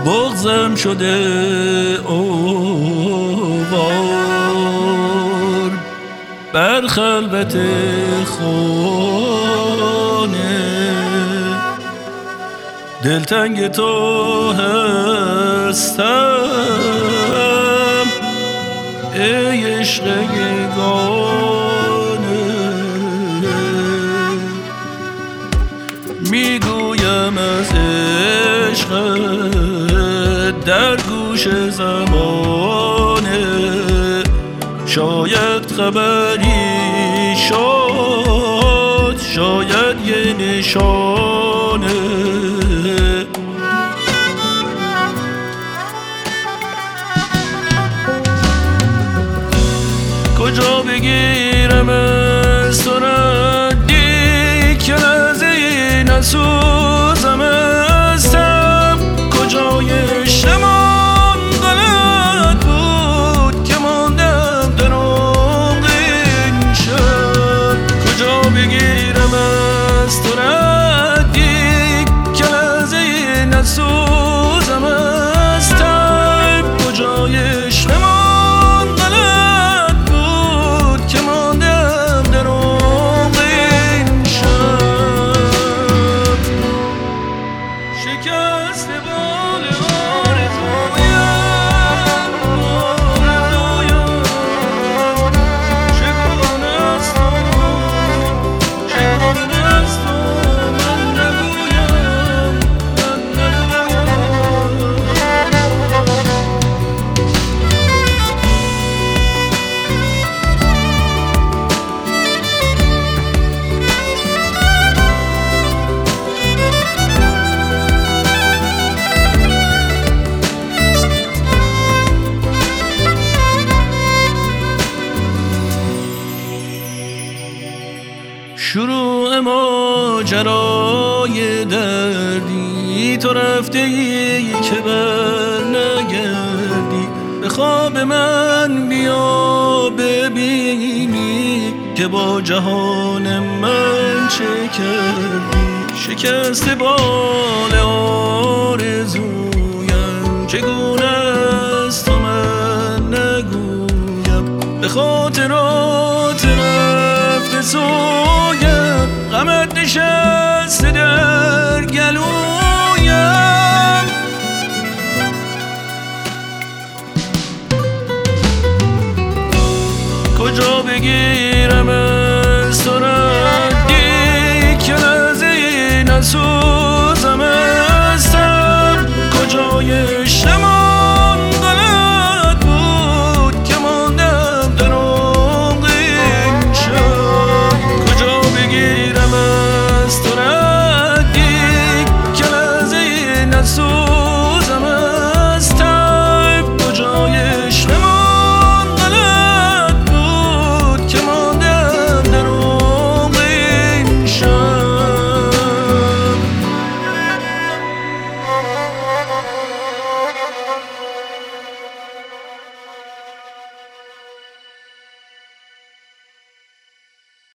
بغضم شده اوار بر خلوت خانه، دلتنگ تو هستم ای عشق یگانه. میگویم از عشق در گوش زمانه، شاید خبری شد، شاید یه نشانه. کجا بگیرم از تو ردی که از این نسوزم استم، کجای شمان غلط بود که ماندم در عمق این شب. کجا بگیرم از تو ردی که از این نسوزم استم، کجای شمان شروع ماجرای دردی، تو رفته ای که بر نگردی. به خواب من بیا ببینی که با جهان من چه کردی. شکست بال آرزویم چگونه است تو من نگویم. به خاطرات رفته سویم غمت نشسته در گلویم. کجا بگی